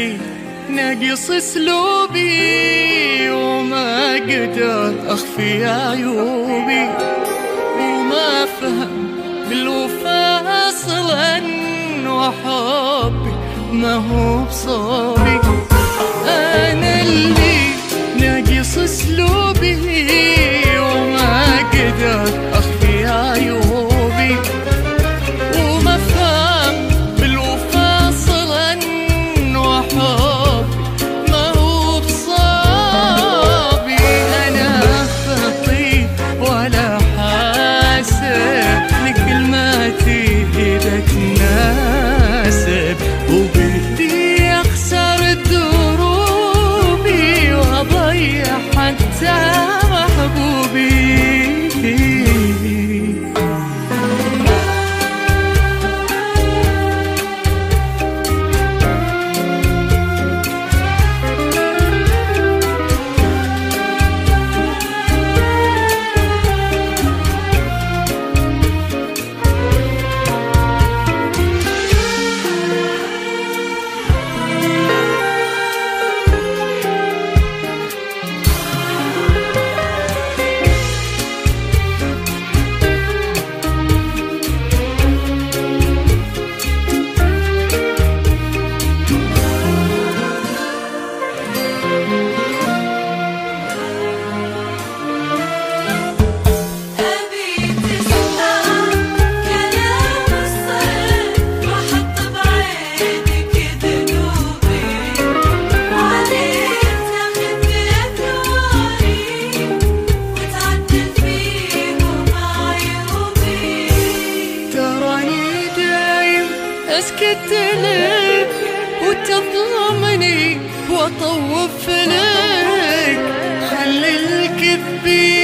اللي ناقص اسلوبي وما قدر اخفي عيوبي، وما فهم بالوفا اصلا وحبي ما هو بصوبي. انا اللي ناقص اسلوبي وما قدر اخفي عيوبي، وما فهم بالوفا اصلا وحبي ما هو بصوبي. انا خطيب ولا حاسب لكلماتي اذا تناسب، وبدي اخسر دروبي واضيع حتى محبوبي. اسكت لك وتظلمني واطوف لك، خلي الكذب